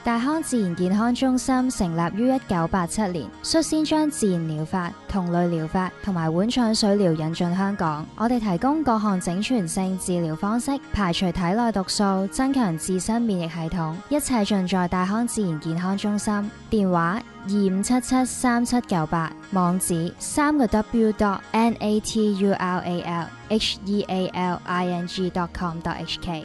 大康自然健康中心成立於1987年，率先將自然療法、同類療法同埋碗腸水療引進香港。我哋提供各項整全性治療方式，排除體內毒素，增強自身免疫系統，一切盡在大康自然健康中心。電話25773798，網址www.naturalhealing.com.hk。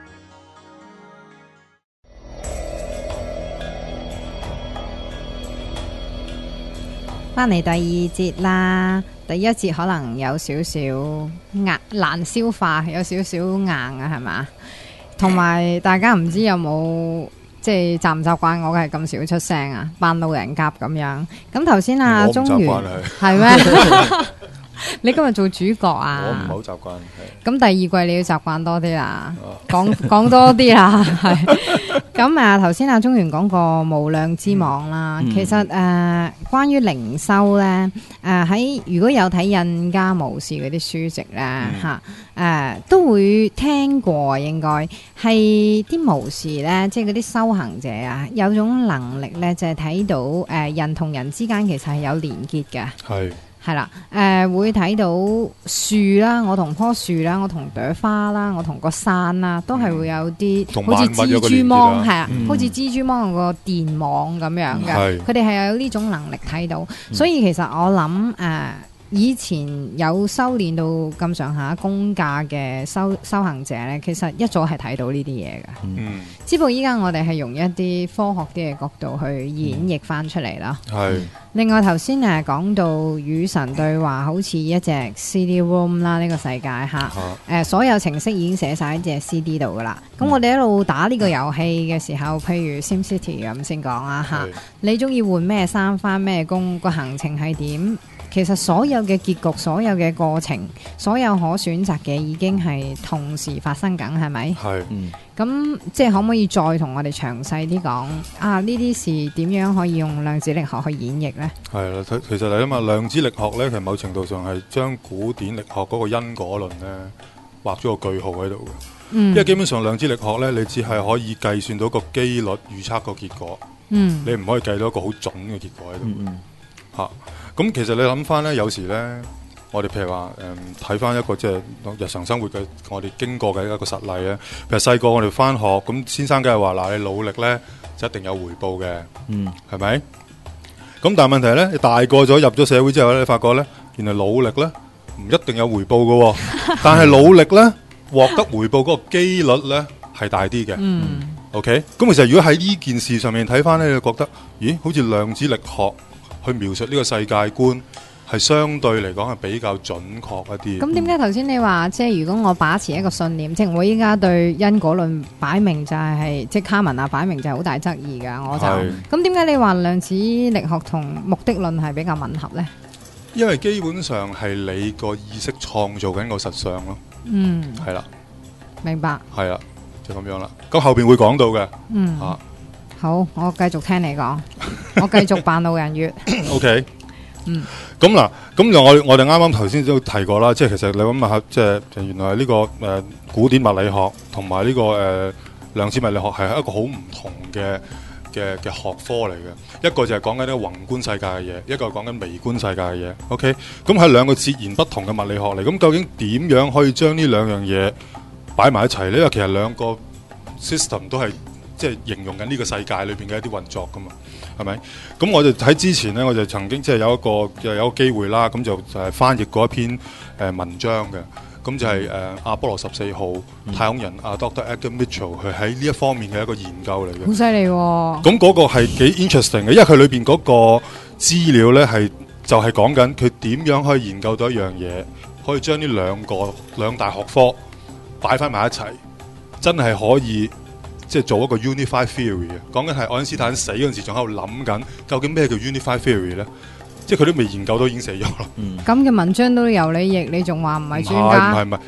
翻嚟第二節啦，第一節可能有少少硬難消化，有少少硬啊，係嘛？同埋大家唔知有冇即係習唔習慣我係咁少出聲啊，扮路人甲咁樣。咁頭先啊，中原係咩？你今日做主角啊？ 我唔係好習慣。 咁第二季你要習慣多啲啦，講多啲啦，係。咁啊，頭先阿中原講過無量之網啦，其實關於靈修咧，喺如果有睇印加巫士嗰啲書籍咧嚇，都會聽過，應該係啲巫士咧，即係嗰啲修行者啊，有種能力咧，就係睇到人同人之間其實係有連結嘅。係啦，會睇到樹啦，我同棵樹啦，我同朵花啦，我同個山啦，都係會有啲好似蜘蛛網，係啊，好似蜘蛛網個電網咁樣嘅。佢哋係有呢種能力睇到，所以其實我諗以前有修煉到咁上下功架嘅修行者咧，其實一早係睇到呢啲嘢嘅。只不過依家我哋係用一啲科學啲嘅角度去演繹翻出嚟啦。另外頭先講到與神對話，好似一隻 CD-ROM 啦，呢個世界嚇，所有程式已經寫晒喺隻 CD 度噶啦。咁我哋一路打呢個遊戲嘅時候，譬如 SimCity 咁先講啊嚇，你中意換咩衫、返咩工，個行程係點？其實所有嘅結局、所有嘅過程、所有可選擇嘅已經係同時發生緊，係咪？ 係。 咁即係可唔可以再同我哋詳細啲講啊？呢啲事點樣可以用量子力學去演繹呢？ 係啦，其實嚟啊嘛，量子力學呢，其實某程度上係將古典力學嗰個因果論呢畫咗個句號喺度嘅。因為基本上量子力學呢，你只係可以計算到個機率預測個結果。你唔可以計到一個好準嘅結果喺度。嚇！咁其實你諗翻呢，有時呢，我哋譬如話睇翻一個即係日常生活嘅我哋經過嘅一個實例咧。譬如細個我哋翻學，咁先生梗係話嗱，你努力呢，就一定有回報嘅，係咪？咁但係問題呢，你大個咗入咗社會之後呢，你發覺呢，原來努力呢唔一定有回報嘅，但係努力呢獲得回報嗰個機率呢係大啲嘅。OK， 咁其實如果喺呢件事上面睇翻呢，你覺得咦，好似量子力學去描述呢個世界觀係相對嚟講係比較準確一啲。 咁點解頭先你話即係如果我把持一個信念，即係我依家對因果論擺明就係即係卡文啊，擺明就係好大質疑㗎，我就咁點解你話量子力學同目的論係比較吻合呢？ 因為基本上係你個意識創造緊個實相咯。係啦， 明白。係啦， 就咁樣啦。咁後邊會講到嘅。 好，我繼續聽你講，我繼續扮路人乙。 OK。咁嗱，咁就我哋啱啱頭先都提過啦，即係其實你諗下，即係原來呢個古典物理學同埋呢個量子物理學係一個好唔同嘅學科嚟嘅。一個就係講緊呢個宏觀世界嘅嘢，一個係講緊微觀世界嘅嘢。OK， 咁係兩個截然不同嘅物理學嚟。咁究竟點樣可以將呢兩樣嘢擺埋一齊呢？因為其實兩個 system 都係即係形容緊呢個世界裏邊嘅一啲運作噶嘛。係咪？咁我就喺之前呢，我就曾經即係有一個機會啦，咁就係翻譯過一篇文章嘅，咁就係阿波羅14號太空人阿 Dr. Edgar Mitchell 佢喺呢一方面嘅一個研究嚟嘅。 好犀利喎！ 咁嗰個係幾 interesting 嘅，因為佢裏邊嗰個資料呢就係講緊佢點樣可以研究到一樣嘢，可以將呢兩大學科擺翻埋一齊，真係可以。即係做一個 unified theory 嘅，講緊係愛因斯坦死嗰陣時，仲喺度諗緊究竟咩叫 unified theory 咧？即係佢都未研究到已經死咗啦。 咁嘅文章都由你譯，你仲話唔係專家？ 唔係，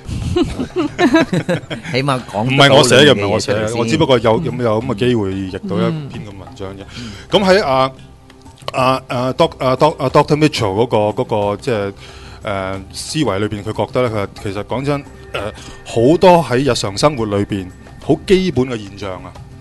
起碼講唔係我寫嘅，唔係我寫嘅，我只不過有咁嘅機會譯到一篇咁文章啫。咁喺Doctor Mitchell 嗰個即係思維裏邊，佢覺得咧，佢話其實講真好多喺日常生活裏邊好基本嘅現象啊，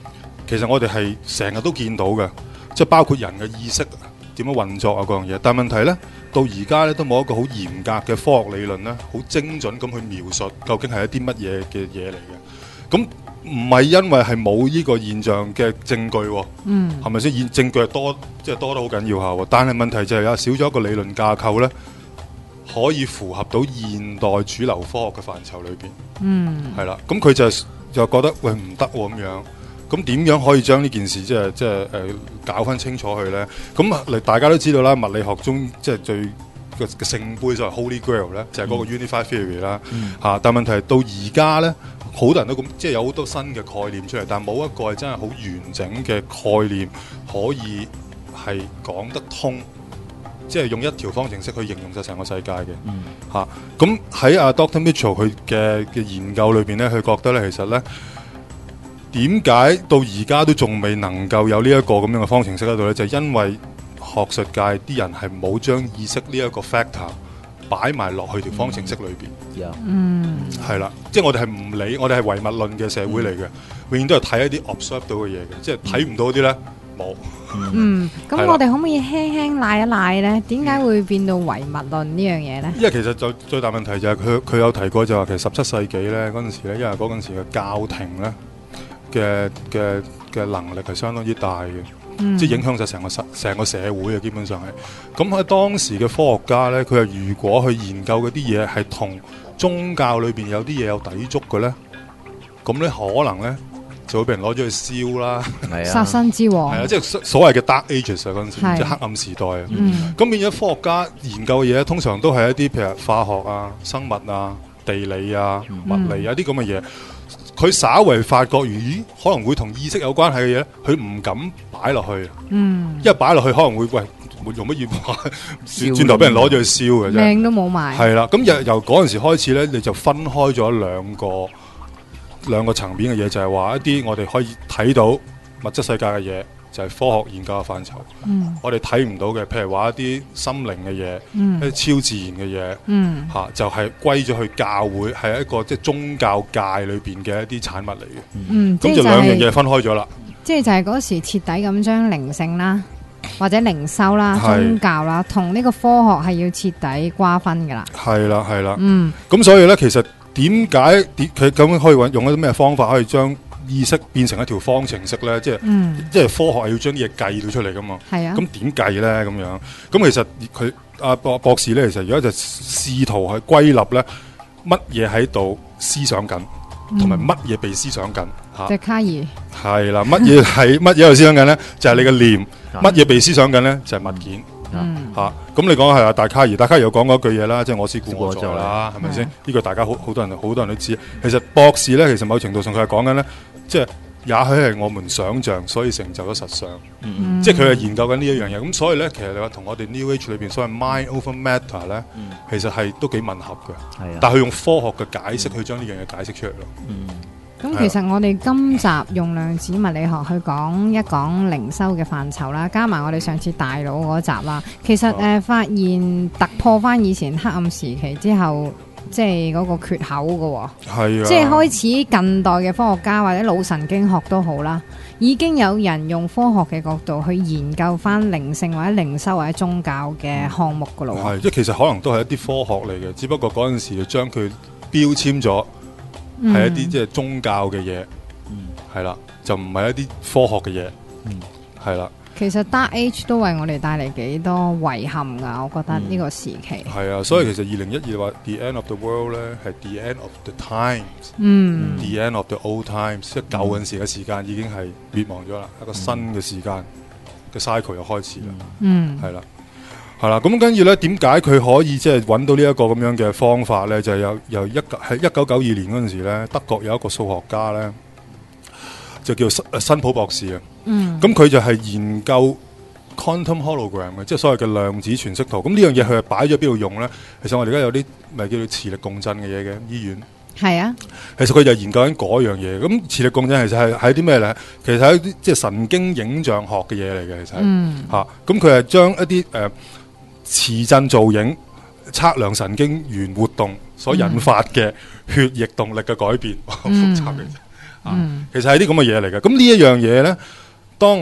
其實我哋係成日都見到嘅，即係包括人嘅意識點樣運作啊嗰樣嘢。但係問題呢，到而家呢都冇一個好嚴格嘅科學理論呢，好精準咁去描述究竟係一啲乜嘢嘅嘢嚟嘅。咁唔係因為係冇呢個現象嘅證據喎，係咪先？證據係多，即係多得好緊要下喎。但係問題就係少咗一個理論架構呢，可以符合到現代主流科學嘅範疇裏邊。係啦，咁佢就覺得喂唔得喎咁樣。咁點樣可以將呢件事即係搞翻清楚去呢？咁大家都知道啦，物理學中即係最嘅聖杯就係 Holy Grail 咧，就係嗰個 Unified Theory 啦。但問題係到而家呢，好多人都咁即係有好多新嘅概念出嚟，但冇一個係真係好完整嘅概念可以係講得通，即係用一條方程式去形容晒成個世界嘅。咁喺阿 Dr. Mitchell 佢嘅研究裏邊呢，佢覺得呢，其實呢。點解到而家都仲未能夠有呢一個咁樣嘅方程式喺度呢？就係因為學術界啲人係冇將意識呢一個 factor 擺埋落去條方程式裏邊。係啦，即係我哋係唔理，我哋係唯物論嘅社會嚟嘅，永遠都係睇一啲 observe 到嘅嘢嘅，即係睇唔到啲呢冇。 咁我哋可唔可以輕輕賴一賴呢？點解會變到唯物論呢樣嘢呢？ 因為其實就最大問題就係佢有提過就話其實17世紀呢嗰陣時呢，因為嗰陣時嘅教廷呢。嘅能力係相當之大嘅，即係影響晒成個社會嘅，基本上係。咁喺當時嘅科學家呢，佢係如果去研究嗰啲嘢係同宗教裏邊有啲嘢有抵觸嘅呢，咁呢可能呢就會被人攞咗去燒啦， 殺身之禍係啊，即係所謂嘅 Dark Ages 嗰陣時，即係黑暗時代啊。咁變咗科學家研究嘅嘢，通常都係一啲譬如化學啊、生物啊、地理啊、物理啊啲咁嘅嘢。佢稍為發覺，咦，可能會同意識有關係嘅嘢咧，佢唔敢擺落去。因為擺落去可能會用乜嘢轉頭俾人攞咗去燒嘅啫， 命都冇埋。 係啦，咁由嗰陣時開始咧，你就分開咗兩個層面嘅嘢，就係話一啲我哋可以睇到物質世界嘅嘢，就係科學研究嘅範疇。我哋睇唔到嘅，譬如話一啲心靈嘅嘢，一啲超自然嘅嘢，就係歸咗去教會，係一個即係宗教界裏邊嘅一啲產物嚟嘅。咁就兩樣嘢分開咗啦。 即係就係嗰時徹底咁將靈性啦，或者靈修啦、宗教啦，同呢個科學係要徹底瓜分噶啦。係啦。 咁所以咧，其實點解佢咁樣可以用一啲咩方法可以將意識變成一條方程式咧？即係科學係要將啲嘢計到出嚟噶嘛。係啊。咁點計咧？咁樣咁其實佢博士咧，其實而家就試圖去歸納咧，乜嘢喺度思想緊，同埋乜嘢被思想緊。 笛卡爾係啦，乜嘢喺度思想緊咧？就係你嘅念。乜嘢被思想緊咧？就係物件。咁你講係啊，笛卡爾有講過一句嘢啦，即係我思故我在啦，係咪先？呢個大家好多人都知。其實博士咧，其實某程度上佢係講緊咧，即係也許係我們想象，所以成就咗實相。即係佢係研究緊呢一樣嘢。咁所以咧，其實你話同我哋 New Age 裏邊所謂 Mind over Matter 咧，其實係都幾吻合嘅。但係佢用科學嘅解釋去將呢樣嘢解釋出嚟咯。 咁其實我哋今集用量子物理學去講一講靈修嘅範疇啦，加埋我哋上次大腦嗰集啦，其實發現突破翻以前黑暗時期之後，即係嗰個缺口嘅。係啊，即係開始近代嘅科學家或者腦神經學都好啦，已經有人用科學嘅角度去研究翻靈性或者靈修或者宗教嘅項目噶咯。 係，即係其實可能都係一啲科學嚟嘅，只不過嗰陣時就將佢標籤咗。係一啲即係宗教嘅嘢，係啦，就唔係一啲科學嘅嘢，係啦。 其實 Dark Age 都為我哋帶嚟幾多遺憾噶，我覺得呢個時期。係啊，所以其實2012話 The End of the World 咧，係 The End of the Times，The End of the Old Times，即係舊陣時嘅時間已經係滅亡咗啦，一個新嘅時間嘅 cycle 又開始啦，係啦。係啦，咁跟住咧，點解佢可以即係揾到呢一個咁樣嘅方法咧？就係由1992年嗰陣時咧，德國有一個數學家咧，就叫辛普博士啊。咁佢就係研究 quantum hologram 嘅，即係所謂嘅量子全息圖。咁呢樣嘢佢係擺咗邊度用咧？其實我哋而家有啲咪叫做磁力共振嘅嘢嘅醫院。係啊，其實佢就研究緊嗰樣嘢。咁磁力共振其實係啲咩咧？其實係一啲即係神經影像學嘅嘢嚟嘅。其實咁佢係將一啲磁振造影測量神經元活動所引發嘅血液動力嘅改變，好複雜嘅， 其實係啲咁嘅嘢嚟嘅。咁呢一樣嘢咧，當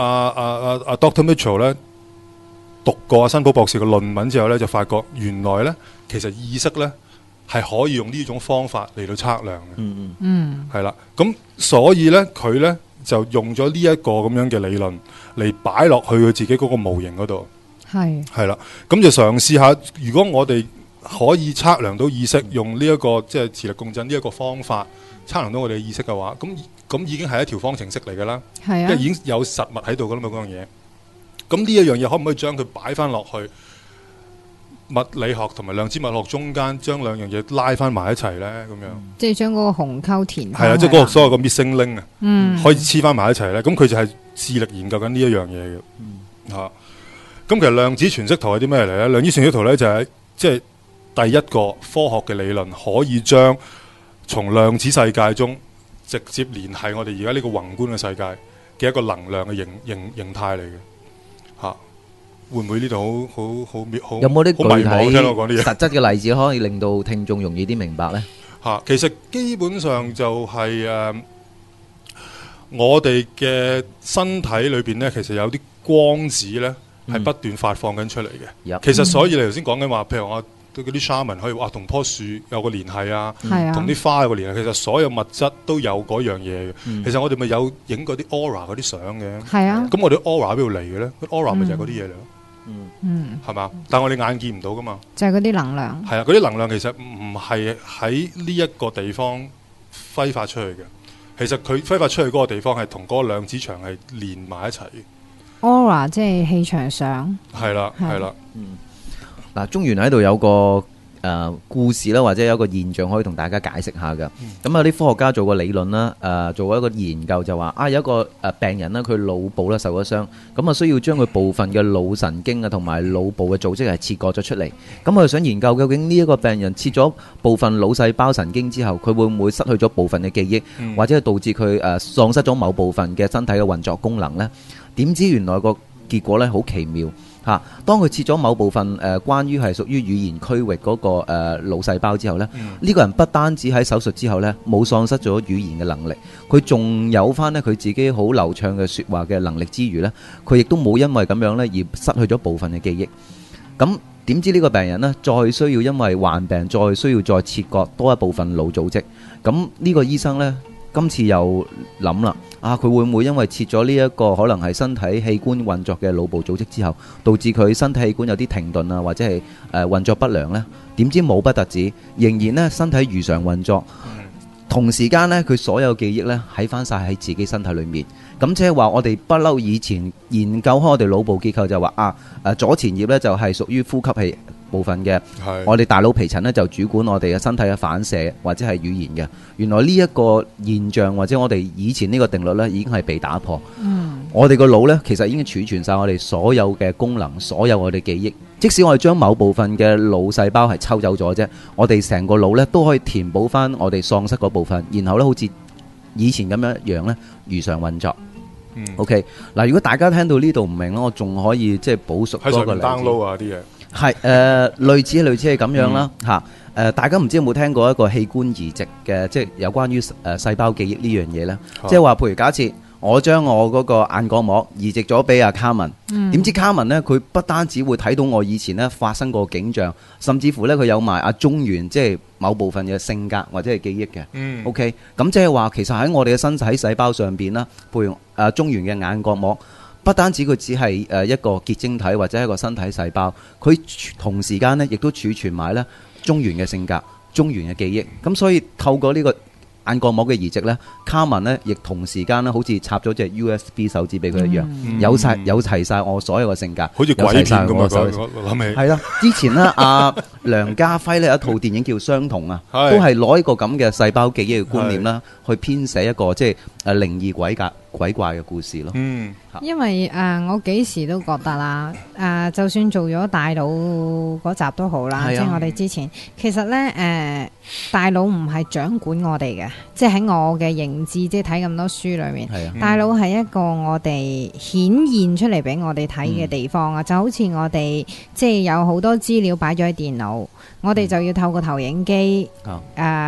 Dr. Mitchell 咧讀過辛普博士嘅論文之後咧，就發覺原來咧其實意識咧係可以用呢種方法嚟到測量嘅。係啦。咁所以咧佢咧就用咗呢一個咁樣嘅理論嚟擺落去佢自己嗰個模型嗰度。係啦。咁就嘗試下，如果我哋可以測量到意識，用呢一個即係磁力共振呢一個方法測量到我哋嘅意識嘅話，咁已經係一條方程式嚟㗎啦，即係已經有實物喺度㗎啦嘛，嗰樣嘢。咁呢一樣嘢可唔可以將佢擺翻落去物理學同埋量子物理學中間，將兩樣嘢拉翻埋一齊咧？咁樣即係將嗰個鴻溝填係啊，即係嗰個所謂個 missing link 啊，可以黐翻埋一齊咧。咁佢就係致力研究緊呢一樣嘢嘅嚇。咁其實量子詮釋圖係啲咩嚟咧？量子詮釋圖咧就係即係第一個科學嘅理論，可以將從量子世界中直接聯繫我哋而家呢個宏觀嘅世界嘅一個能量嘅形態嚟嘅嚇。會唔會呢度好有冇啲具體聽我講啲嘢實質嘅例子可以令到聽眾容易啲明白咧？ 嚇，其實基本上就係我哋嘅身體裏邊咧，其實有啲光子咧係不斷發放緊出嚟嘅。其實所以你頭先講緊話，譬如我對嗰啲 shaman 可以話同棵樹有個聯繫啊，同啲花有個聯繫。其實所有物質都有嗰樣嘢嘅。其實我哋咪有影嗰啲 aura 嗰啲相嘅。係啊。咁我哋 aura 喺邊度嚟嘅咧？aura 咪就係嗰啲嘢嚟咯。係嘛？但係我哋眼見唔到噶嘛。就係嗰啲能量。係啊，嗰啲能量其實唔係喺呢一個地方揮發出去嘅。其實佢揮發出去嗰個地方係同嗰個量子場係連埋一齊嘅。aura 即係氣場上。係啦，係啦。 嗱，中原喺度有個故事啦，或者有一個現象可以同大家解釋下嘅。咁有啲科學家做過理論啦，做過一個研究就話有一個病人啦，佢腦部咧受咗傷，咁啊需要將佢部分嘅腦神經啊同埋腦部嘅組織係切割咗出嚟。咁我哋想研究究竟呢一個病人切咗部分腦細胞神經之後，佢會唔會失去咗部分嘅記憶，或者係導致佢喪失咗某部分嘅身體嘅運作功能呢？點知原來個結果咧好奇妙。當佢切咗某部分關於係屬於語言區域嗰個腦細胞之後呢，呢個人不單止喺手術之後呢冇喪失咗語言嘅能力，佢仲有翻呢佢自己好流暢嘅説話嘅能力之餘呢，佢亦都冇因為咁樣呢而失去咗部分嘅記憶。咁點知呢個病人呢，再需要因為患病，再需要再切割多一部分腦組織。咁呢個醫生呢，今次又諗啦，佢會唔會因為切咗呢一個可能係身體器官運作嘅腦部組織之後，導致佢身體器官有啲停頓啊，或者係運作不良呢？點知冇不特止，仍然呢身體如常運作，同時間呢佢所有記憶呢喺翻晒喺自己身體裏面。咁即係話我哋不嬲以前研究開我哋腦部結構就話左前葉呢就係屬於呼吸器部分嘅，我哋大腦皮層呢就主管我哋嘅身體嘅反射或者係語言嘅。原來呢一個現象或者我哋以前呢個定律呢已經係被打破。我哋個腦呢其實已經儲存晒我哋所有嘅功能，所有我哋記憶。即使我哋將某部分嘅腦細胞係抽走咗啫，我哋成個腦呢都可以填補翻我哋喪失嗰部分，然後呢好似以前咁樣呢如常運作。OK， 嗱，如果大家聽到呢度唔明我仲可以即係補述多個例子。喺上面 download 啊啲嘢。係類似係咁樣啦嚇。大家唔知有冇聽過一個器官移植嘅，即係有關於細胞記憶呢樣嘢呢？即係話，譬如假設我將我嗰個眼角膜移植咗俾阿卡文，點知卡文呢，佢不單止會睇到我以前呢發生過景象，甚至乎呢，佢有埋阿中原即係某部分嘅性格或者係記憶嘅。OK， 咁即係話其實喺我哋嘅身體細胞上邊啦，譬如中原嘅眼角膜。不單止佢只係一個結晶體或者一個身體細胞，佢同時間呢亦都儲存埋呢中原嘅性格、中原嘅記憶。咁所以透過呢個眼角膜嘅移植呢，卡文呢亦同時間呢好似插咗隻 USB 手指俾佢一樣，有齊晒我所有嘅性格，好似鬼片咁啊！我諗起係啦，之前呢阿梁家輝呢有一套電影叫《相同》啊，都係攞一個咁嘅細胞記憶嘅觀念啦，去編寫一個即係靈異鬼怪嘅故事咯。 因為我幾時都覺得啦，就算做咗大腦嗰集都好啦，即係我哋之前其實呢，大腦唔係掌管我哋嘅，即係喺我嘅認知，即係睇咁多書裏面，大腦係一個我哋顯現出嚟俾我哋睇嘅地方啊，就好似我哋即係有好多資料擺咗喺電腦，我哋就要透過投影機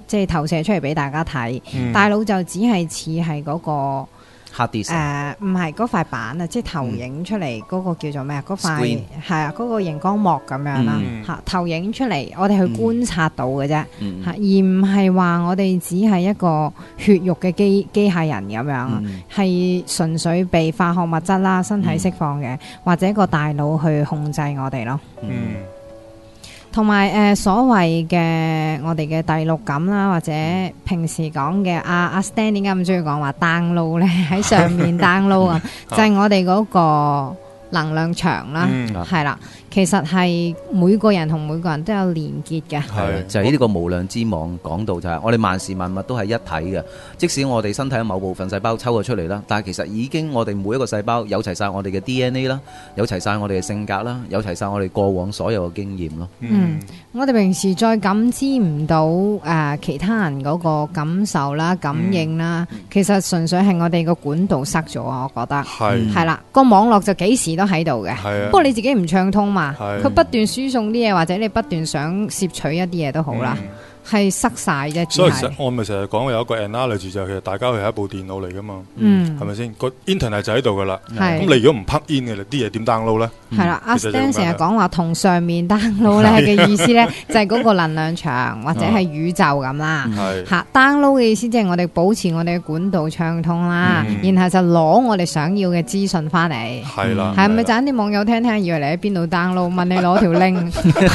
即係投射出嚟俾大家睇。大腦就只係似係嗰個。 hard disk 唔係嗰塊板啊，即係投影出嚟嗰個叫做咩啊？嗰塊 Screen 係啊，嗰個熒光幕咁樣啦嚇，投影出嚟，我哋去觀察到嘅啫嚇，而唔係話我哋只係一個血肉嘅機械人咁樣，係純粹被化學物質啦、身體釋放嘅，或者個大腦去控制我哋咯。同埋所謂嘅我哋嘅第六感啦，或者平時講嘅阿 Stan 點解咁中意講話 download 咧？喺上面 download 啊，就係我哋嗰個能量場啦，係啦。其實係每個人同每個人都有連結嘅， 係就係呢個無量之網講到就係我哋萬事萬物都係一體嘅。即使我哋身體嘅某部分細胞抽咗出嚟啦，但係其實已經我哋每一個細胞有齊晒我哋嘅 DNA 啦，有齊晒我哋嘅性格啦，有齊晒我哋過往所有嘅經驗咯。 我哋平時再感知唔到其他人嗰個感受啦、感應啦，其實純粹係我哋個管道塞咗啊！我覺得係啦，個網絡就幾時都喺度嘅，不過你自己唔暢通嘛。佢不斷輸送啲嘢，或者你不斷想攝取一啲嘢都好啦，係塞晒啫。 所以其實我咪成日講有一個 analogy 就係其實大家係一部電腦嚟噶嘛，係咪先？個 internet 就喺度噶啦，咁你如果唔 plug in 嘅，啲嘢點 download 咧？係啦，阿 Stan 成日講話同上面 download 咧嘅意思咧，就係嗰個能量場或者係宇宙咁啦。嚇 download 嘅意思即係我哋保持我哋嘅管道暢通啦，然後就攞我哋想要嘅資訊翻嚟。係啦，係咪盞啲網友聽聽以為你喺邊度 download，問你攞條 link？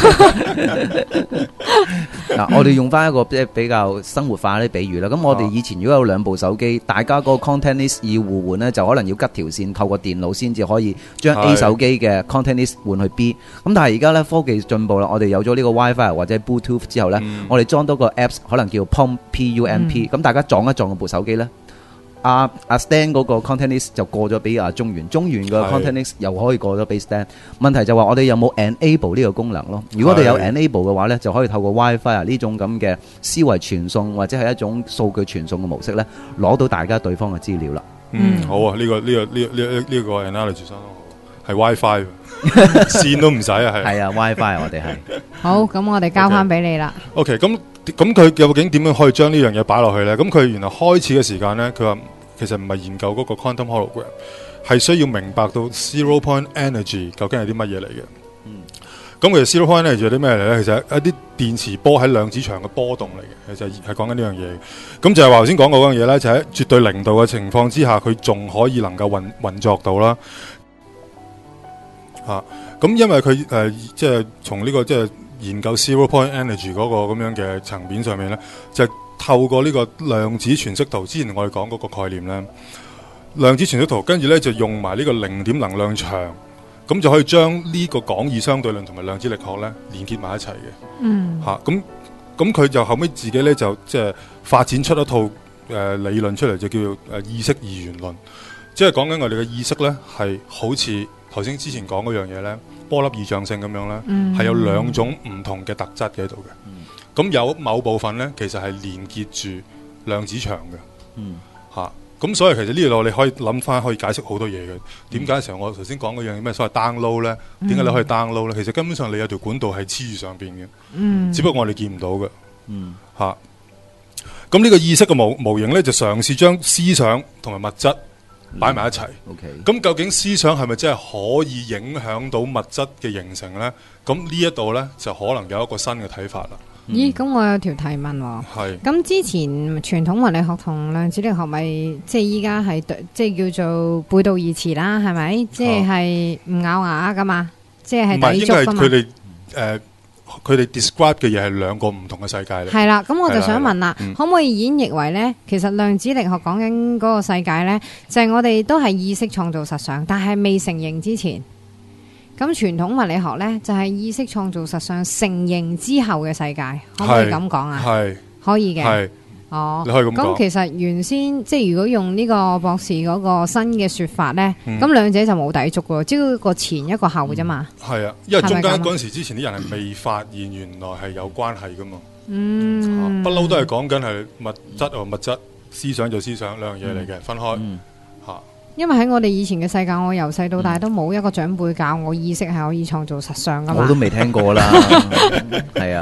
嗱，我哋用翻一個比較生活化啲比喻啦。咁我哋以前如果有兩部手機，大家嗰個 content list 要互換呢，就可能要吉條線，透過電腦先至可以將 A 手機嘅 content list 換去 B。咁但係而家呢，科技進步啦，我哋有咗呢個 WiFi 或者 Bluetooth 之後呢，我哋裝多個 apps， 可能叫 PUMP。咁大家撞一撞部手機呢，阿 Stan 嗰個 content list 就過咗俾阿中原嘅 content list 又可以過咗俾 Stan。問題就話我哋有冇 enable 呢個功能咯？如果我哋有 enable 嘅話呢，就可以透過 WiFi 啊呢種咁嘅思維傳送或者係一種數據傳送嘅模式呢，攞到大家對方嘅資料啦。 好啊，呢個 analogy 相當好，係 WiFi 線都唔使啊，係啊 WiFi 我哋係好，咁我哋交翻俾你啦。 OK， 咁佢究竟點樣可以將呢樣嘢擺落去呢？咁佢原來開始嘅時間呢，佢話其實唔係研究嗰個 quantum hologram， 係需要明白到 zero point energy 究竟係啲乜嘢嚟嘅。咁其實 zero point energy 係啲咩嚟呢？其實係一啲電磁波喺量子場嘅波動嚟嘅，其實係講緊呢樣嘢。咁就係話頭先講過嗰樣嘢呢，就喺絕對零度嘅情況之下，佢仲可以能夠運作到啦。咁因為佢即係從呢個即係研究 zero point energy 嗰個咁樣嘅層面上面呢，就係透過呢個量子全息圖，之前我哋講嗰個概念呢，量子全息圖跟住呢就用埋呢個零點能量場，咁就可以將呢個廣義相對論同埋量子力學呢連結埋一齊嘅。咁佢就後尾自己呢，就即係發展出一套理論出嚟，就叫做意識二元論，即係講緊我哋嘅意識呢，係好似頭先之前講嗰樣嘢呢，波粒二象性咁樣呢，係有兩種唔同嘅特質喺度嘅。咁有某部分呢，其實係連結住量子場嘅。咁所以其實呢度你可以諗翻，可以解釋好多嘢嘅。點解成日我頭先講嗰樣咩所謂 download 呢？點解你可以 download 呢？其實根本上你有條管道係黐住上邊嘅，只不過我哋見唔到嘅。咁呢個意識嘅模型呢，就嘗試將思想同埋物質擺埋一齊。咁究竟思想係咪真係可以影響到物質嘅形成呢？咁呢一度呢，就可能有一個新嘅睇法啦。 咦，咁我有條提問喎。咁之前傳統物理學同量子力學咪即係依家係即係叫做背道而馳啦，係咪？即係唔咬牙噶嘛？即係抵觸噶嘛？ 佢哋 describe 嘅嘢係兩個唔同嘅世界嚟。係啦， 咁我就想問啦，可唔可以演繹為呢？其實量子力學講緊嗰個世界呢，就係我哋都係意識創造實相，但係未成形之前。咁傳統物理學呢，就係意識創造實相成形之後嘅世界，可唔可以咁講啊？係可以嘅。哦，你可以咁講。咁其實原先即係如果用呢個博士嗰個新嘅說法呢，咁兩者就冇抵觸嘅，只係一個前一個後啫嘛。係啊，因為中間嗰陣時之前啲人係未發現原來係有關係噶嘛。不嬲都係講緊係物質和物質，思想就思想，兩樣嘢嚟嘅，分開。因為喺我哋以前嘅世界，我由細到大都冇一個長輩教我意識係可以創造實相噶嘛。我都未聽過啦，係啊。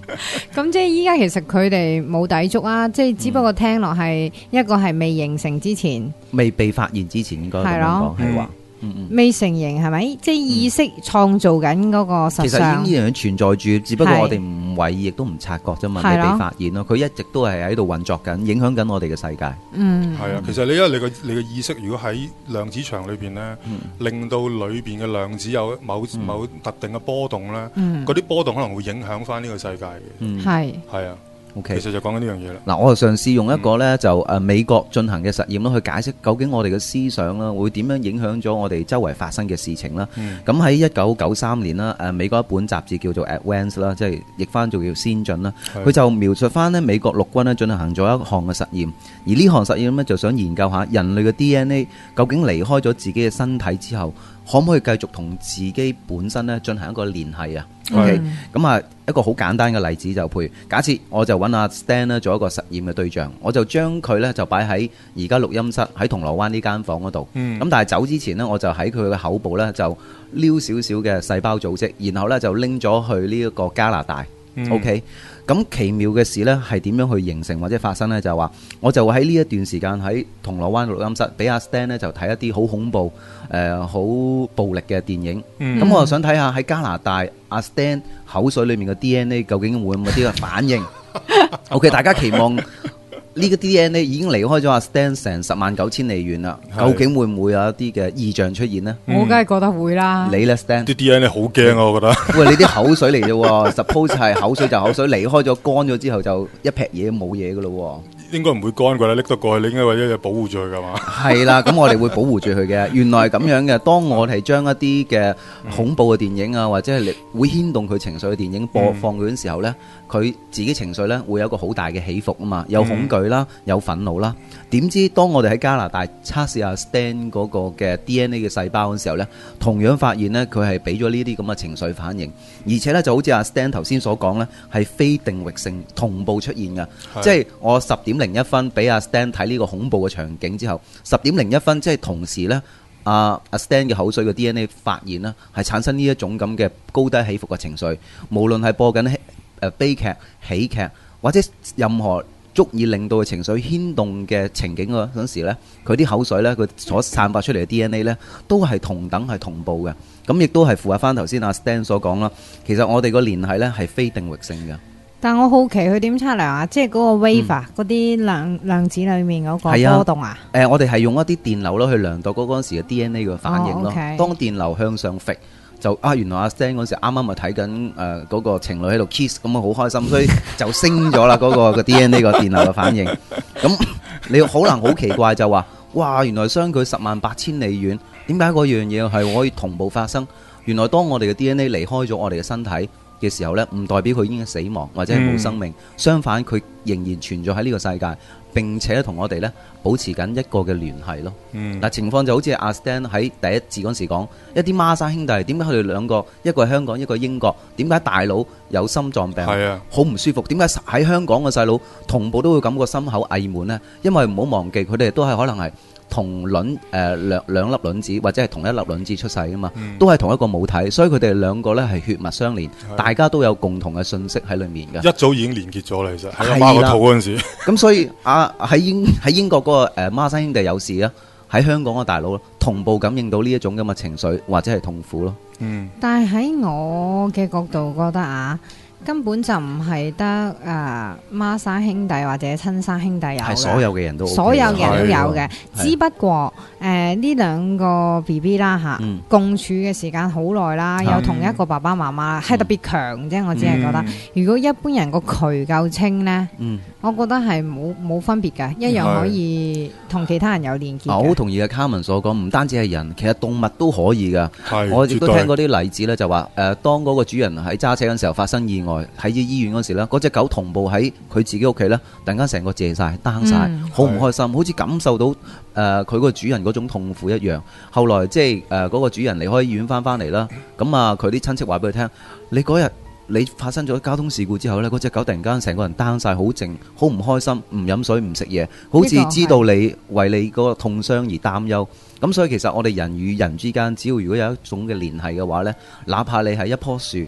咁即係依家其實佢哋冇抵觸啊，即係只不過聽落係一個係未形成之前， 未被發現之前應該咁樣講係話。 未成形係咪？即係意識創造緊嗰個實相。 其實已經依樣存在住，只不過我哋唔為意，亦都唔察覺啫嘛，未被發現咯。佢一直都係喺度運作緊，影響緊我哋嘅世界。 係啊，其實因為你嘅意識，如果喺量子場裏邊呢，令到裏邊嘅量子有某特定嘅波動呢，嗰啲波動可能會影響翻呢個世界嘅。係啊。 Okay. 其實就講緊呢樣嘢啦。 嗱，我就嘗試用一個咧就美國進行嘅實驗咯，去解釋究竟我哋嘅思想啦，會點樣影響咗我哋周圍發生嘅事情啦。咁喺1993年啦，美國一本雜誌叫做 Advance 啦，即係譯翻做叫先進啦。佢就描述翻呢美國陸軍咧進行咗一項嘅實驗，而呢項實驗咧就想研究下人類嘅 DNA 究竟離開咗自己嘅身體之後，可唔可以繼續同自己本身咧進行一個聯繫啊 ？OK，咁啊一個好簡單嘅例子就譬如假設我就揾阿 Stan 咧做一個實驗嘅對象，我就將佢咧就擺喺而家錄音室喺銅鑼灣呢間房嗰度。咁但係走之前呢，我就喺佢嘅口部咧就撩少少嘅細胞組織，然後咧就拎咗去呢一個加拿大。OK，咁奇妙嘅事呢係點樣去形成或者發生呢？就係話我就喺呢一段時間喺銅鑼灣錄音室，俾阿 Stan 呢就睇一啲好恐怖、好暴力嘅電影。咁我就想睇下喺加拿大阿 Stan 口水裡面嘅 DNA 究竟會唔會有啲嘅反應？OK， 大家期望呢個 DNA 已經離開咗阿 Stan 成109000里遠啦，究竟會唔會有一啲嘅異象出現呢？ 我梗係覺得會啦。 你咧 Stan 啲 DNA 好驚啊，我覺得。 喂，你啲口水嚟啫喎，suppose 係口水就口水，離開咗乾咗之後就一劈嘢冇嘢噶咯喎。 應該唔會乾㗎啦，拎得過去，你應該為咗保護住佢㗎嘛。 係啦，咁我哋會保護住佢嘅。原來係咁樣嘅。當我係將一啲嘅恐怖嘅電影啊，或者係會牽動佢情緒嘅電影播放佢嘅時候呢，佢自己情緒呢會有一個好大嘅起伏啊嘛，有恐懼啦，有憤怒啦。點知當我哋喺加拿大測試下 Stan 嗰個嘅 DNA 嘅細胞嘅時候呢，同樣發現呢，佢係俾咗呢啲咁嘅情緒反應，而且呢就好似阿 Stan 頭先所講呢，係非定域性同步出現嘅，即係我10:01俾阿 Stan 睇呢個恐怖嘅場景之後，10:01即係同時呢，阿 Stan 嘅口水嘅 DNA 發現啦，係產生呢一種咁嘅高低起伏嘅情緒，無論係播緊悲劇、喜劇或者任何足以令到佢情緒牽動嘅情景嗰陣時咧，佢啲口水呢，佢所散發出嚟嘅 DNA 呢，都係同等係同步嘅。咁亦都係符合翻頭先阿 Stan 所講啦。其實我哋個聯繫呢係非定域性嘅。 但我好奇佢點測量啊？即係嗰個 wave 嗰啲量子裡面嗰個波動啊？ 我哋係用一啲電流咯去量度嗰陣時嘅 DNA 嘅反應咯。當電流向上揈，就原來阿 Stan 嗰時啱啱咪睇緊嗰個情侶喺度 kiss， 咁啊好開心，所以就升咗啦嗰個 DNA 個電流嘅反應。咁你可能好奇怪就話，哇！原來相距108000里遠，點解嗰樣嘢係可以同步發生？原來當我哋嘅 DNA 離開咗我哋嘅身體嘅時候呢，唔代表佢已經死亡或者係冇生命，相反佢仍然存在喺呢個世界，並且同我哋呢保持緊一個嘅聯繫咯。嗱，情況就好似阿 Stan 喺第一節嗰時講，一啲孖生兄弟，點解佢哋兩個一個係香港，一個英國，點解大佬有心臟病，好唔舒服？點解喺香港嘅細佬同步都會感覺心口翳悶呢？因為唔好忘記，佢哋都係可能係同卵兩粒卵子或者係同一粒卵子出世噶嘛，都係同一個母體，所以佢哋兩個呢係血脈相連，大家都有共同嘅信息喺裏面嘅。 一早已經連結咗啦，其實喺阿媽個肚嗰陣時。咁所以喺英國嗰個孖生兄弟有事啊，喺香港嘅大佬同步感應到呢一種咁嘅情緒或者係痛苦咯。 但係喺我嘅角度覺得根本就唔係得孖生兄弟或者親生兄弟有嘅， 係所有嘅人都 OK， 所有人都有嘅。只不過呢兩個 BB 啦共處嘅時間好耐啦，有同一個爸爸媽媽係特別強啫。我只係覺得，如果一般人個渠夠清呢，我覺得係冇分別嘅，一樣可以同其他人有連結。 我好同意嘅Carmen所講，唔單止係人，其實動物都可以㗎。我亦都聽過啲例子呢，就話當嗰個主人喺揸車嗰陣時候發生意外，喺醫院嗰時咧，嗰隻狗同步喺佢自己屋企咧，突然間成個謝晒、down晒，好唔開心，好似感受到佢個主人嗰種痛苦一樣。後來即係嗰個主人離開醫院翻嚟啦，咁佢啲親戚話俾佢聽：你嗰日你發生咗交通事故之後咧，嗰隻狗突然間成個人 down晒，好靜，好唔開心，唔飲水唔食嘢，好似知道你為你嗰個痛傷而擔憂。咁所以其實我哋人與人之間，只要如果有一種嘅聯繫嘅話咧，哪怕你係一棵樹。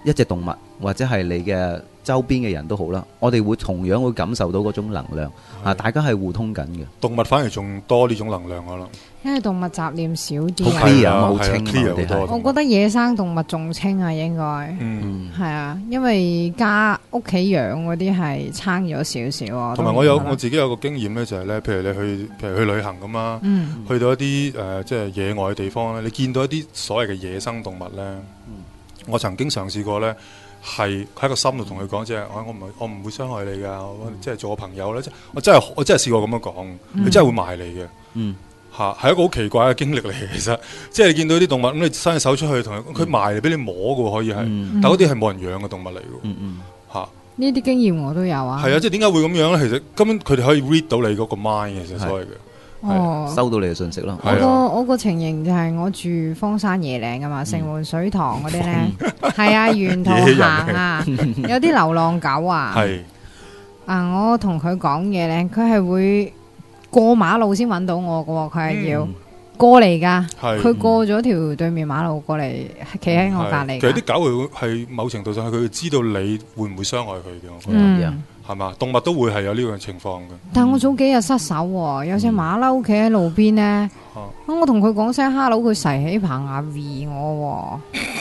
一隻動物或者係你嘅周邊嘅人都好啦，我哋會同樣會感受到嗰種能量啊！大家係互通緊嘅。 動物反而仲多呢種能量可能， 因為動物雜念少啲， 好 clear 好清 ，clear 好多。 我覺得野生動物仲清啊，應該係啊，因為家屋企養嗰啲係差咗少少啊。 同埋我自己有個經驗咧，就係咧，譬如你去旅行咁啦，去到一啲即係野外嘅地方咧，你見到一啲所謂嘅野生動物咧，我曾經嘗試過咧。係喺個心度同佢講，即係我唔會傷害你噶，即係做個朋友咧。即係我真係試過咁樣講，佢真係會埋嚟嘅。嚇係一個好奇怪嘅經歷嚟。其實即係你見到啲動物咁，你伸隻手出去同佢埋嚟俾你摸嘅喎，可以係。但嗰啲係冇人養嘅動物嚟嘅。嚇呢啲經驗我都有啊。 係啊，即係點解會咁樣咧？其實根本佢哋可以 read 到你嗰個 mind 嘅，其實所謂嘅。 收到你嘅信息咯。 我個情形就係我住荒山野嶺噶嘛，城門水塘嗰啲咧，係啊，沿途行啊，有啲流浪狗啊，係我同佢講嘢咧，佢係會過馬路先揾到我噶，佢係要過嚟噶，佢過咗條對面馬路過嚟，企喺我隔籬。 其實啲狗係某程度上係佢知道你會唔會傷害佢嘅，我覺得。係嘛？動物都會係有呢樣情況嘅。 但係我早幾日失手喎，有隻馬騮企喺路邊咧，我同佢講聲 hello，佢噬起棚牙 V 我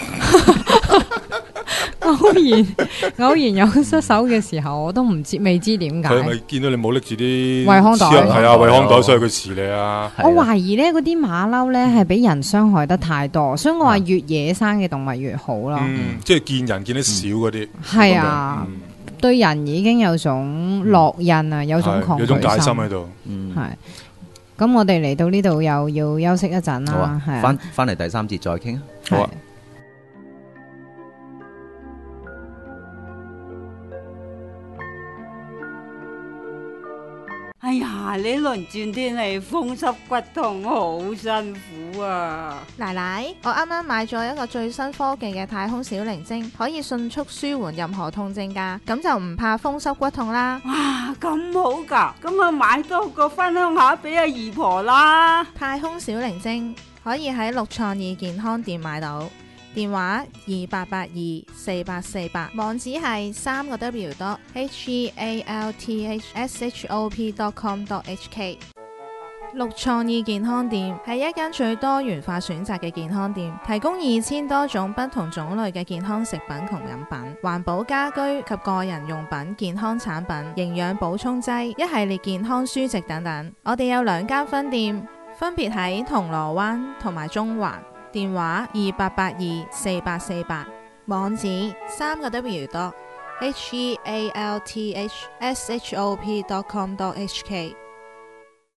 喎。偶然有失手嘅時候，我都未知點解。 佢咪見到你冇拎住啲惠康袋？ 係啊，惠康袋，所以佢遲你啊。 我懷疑咧，嗰啲馬騮咧係俾人傷害得太多，所以我話越野生嘅動物越好咯。 即係見人見得少嗰啲。 係啊。對人已經有種烙印啊，有種抗拒心， 有種戒心喺度。 係，咁我哋嚟到呢度又要休息一陣啦。係翻嚟第三節再傾啊。 好啊。 哎呀，呢輪轉天氣風濕骨痛，好辛苦啊！ 奶奶，我啱啱買咗一個最新科技嘅太空小靈精，可以迅速舒緩任何痛症噶，咁就唔怕風濕骨痛啦。 哇，咁好噶，咁啊買多個分享下俾阿姨婆啦。 太空小靈精可以喺六創意健康店買到。電話28824848，網址係3個W.healthshop.com.hk。六創意健康店係一間最多元化選擇嘅健康店，提供2000多種不同種類嘅健康食品同飲品、環保家居及個人用品、健康產品、營養補充劑、一系列健康書籍等等。我哋有2間分店，分別喺銅鑼灣同埋中環。電話28824848，網址3個W.healthshop.com.hk。